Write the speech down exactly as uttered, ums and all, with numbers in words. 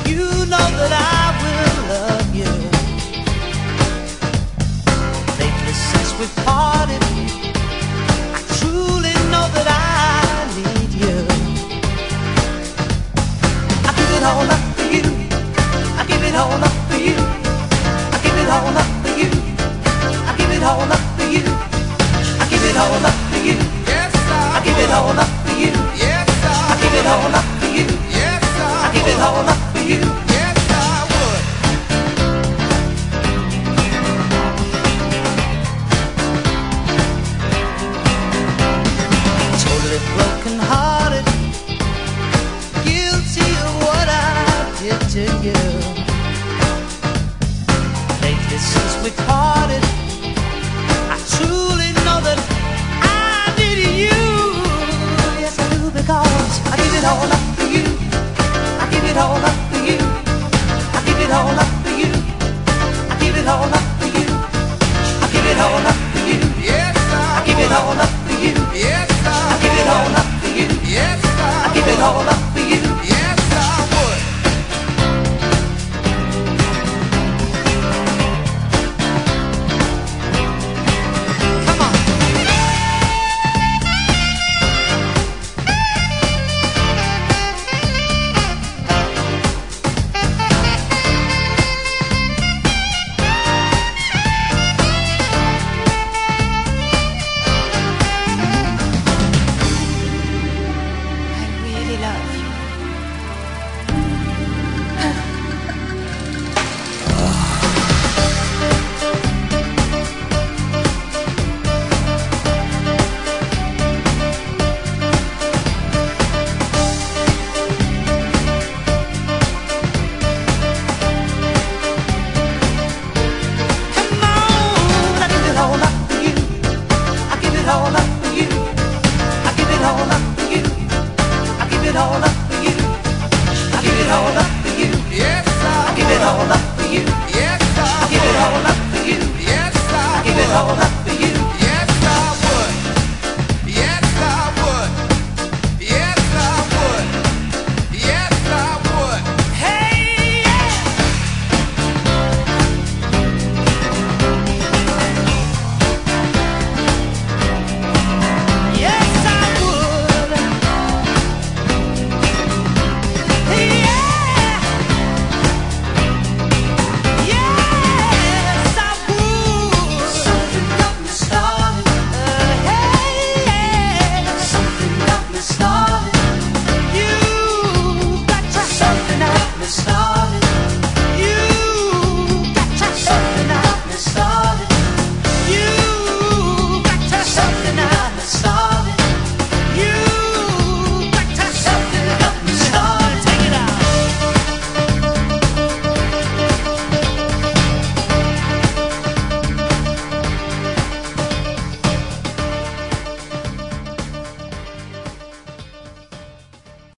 You know that I will love you. Lately since we parted, I truly know that I need you. I give it all up for you. I give it all up for you. I give it all up for you. I give it all up for you. I give it all up for you. Yes, I, I give it all up for you. Yes, I, I give it all up for you. Yes, I, I give it all up for you. Yes, I would. Totally broken hearted, guilty of what I did to you.